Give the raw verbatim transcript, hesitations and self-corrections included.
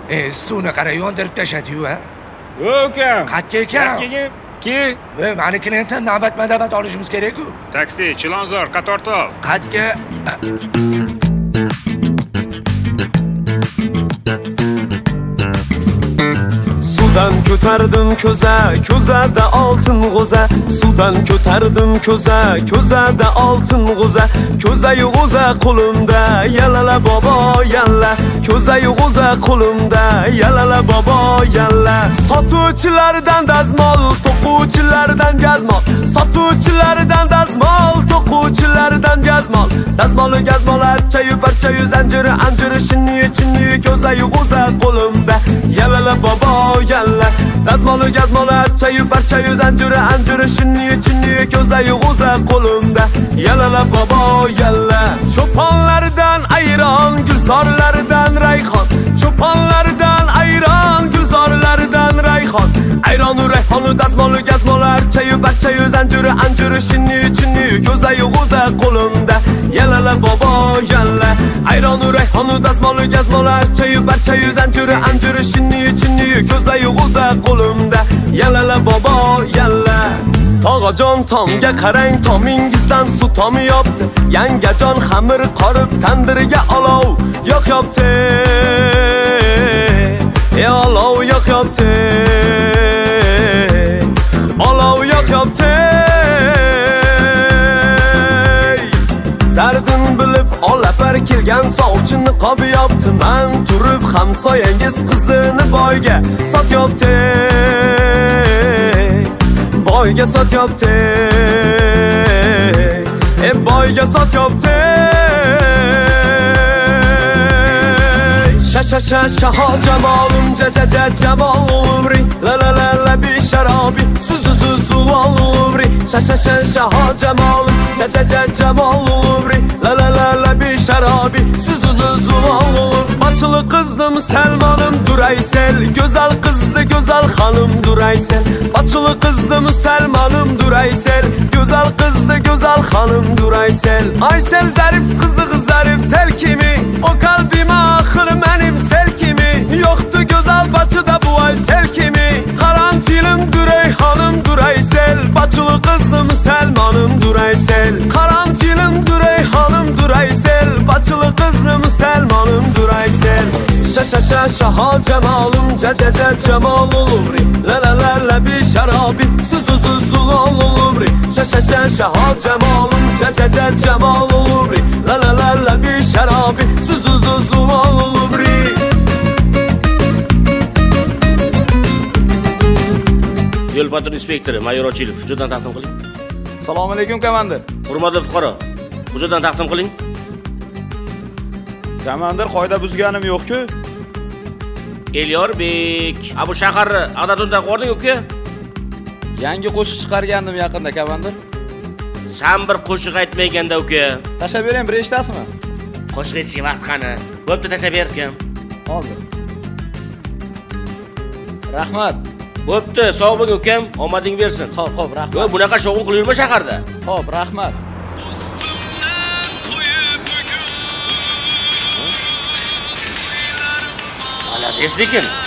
E, suvni qara yondirib tashadi-yu, ha? Ukam. Qatga ekan? Ki? Ve manikini ham navbatma-navbat olishimiz kerak-ku. Taksi, Chilonzor, Qatortol. Qatga Sudan ko'tardim ko'za, ko'zada oltin g'o'za. Sudan ko'tardim ko'za, ko'zada oltin g'o'za. Ko'zayu g'o'za qo'limda, yalala bobo yalla. Ko'zayu g'o'za qo'limda, yalala bobo yalla. Sotuvchilardan dazmol, to'quvchilardan gazmol. Sotuvchilardan dazmol, to'quvchilardan gazmol. Dazmolu gazmolar, chayu parchayu zanjiri, anjiri, shinni, chinni, ko'zayu g'o'za qo'limda, yalala bobo yalla. Dazmolu gazmolar, chayu parchayu zanjiri, anjiri, shinni, chinni, ko'zayu g'o'za qo'limda, yalala bobo yalla. Cho'ponlardan ayron, gulzorlardan rayhon. Cho'ponlardan ayron, gulzorlardan rayhon. Ayronu rayhonu dazmolu gazmolar, chayu parchayu zanjiri, anjiri, shinni, chinni, ko'zayu g'o'za qo'limda, yalala bobo yalla. Ayronu rayhonu dazmolu gazmolar, chayu parchayu zanjiri, anjiri, shinni, chinni, ko'zayu g'o'za qo'limda, yalala bobo yalla. Tog'ajon tomga qarang, tomingizdan suv tomiyapti. Yangajon xamir qorib tandirga olov yoqyapti. E olov yoqyapti. Olov yoqyapti. Dardim bilib olapar kelgan sovchini qobiyapti. Men turib hamsoyangiz qizini boyga sotyapti. Boyga sotyapti. E boyga sotyapti. Sha sha sha shaho jamolum, ja ja ja jamol umri, la la la la bi sharabi, su su su su umri. Sha sha sha shaho jamolum, ja ja ja jamol umri, la la la la bi sharabi, su su su su umri. Bachılı qızdı Müslümanım Duraysel, güzel qızdı güzel hanım Duraysel. Bachılı qızdı Müslümanım Duraysel, güzel qızdı güzel hanım Duraysel. Aysel zarif kızı zarif tel kimi, o kalbime ahır benim sel kimi. Yoktu güzel Bachıda bu Aysel kimi. Karan film Duray hanım Duraysel, bachılı qızdı Müslümanım Duraysel. Karan film Duray hanım Duraysel, bachılı qızdı Müslümanım Duraysel. Şa şa şa şaha cemalum, ca ca ca cemal olumri, la la la la bi şarabi, su su su su olumri. Şa şa şa şaha cemalum, ca ca ca cemal olumri, la la la la bi şarabi, su su su su olumri. Yo'l patrul inspektori Mayor Ochilov, hujjatdan taqdim qiling. Assalomu alaykum komandir. Hurmatli fuqaro, hujjatdan taqdim qiling. Komandir, qoida buzganim yo'q-ku. Elyorbek, a bu shaharni adadunda qo'rding uka? Yangi qo'shiq chiqargandim yaqinda komandir. Sen bir qo'shiq aytmaganda uka. Tashlab bering, bir eshitasizmi? Qo'shiq aytishga vaqt qani? Bo'pti, tashlab berdim. Hozir. Rahmat. Bo'pti, sog' bo'ling ukam, omading bersin. Xo'p, xo'p, rahmat. Yo, bunaqa shovqin qilib yurma shaharda. Xo'p, rahmat. Malades lekin.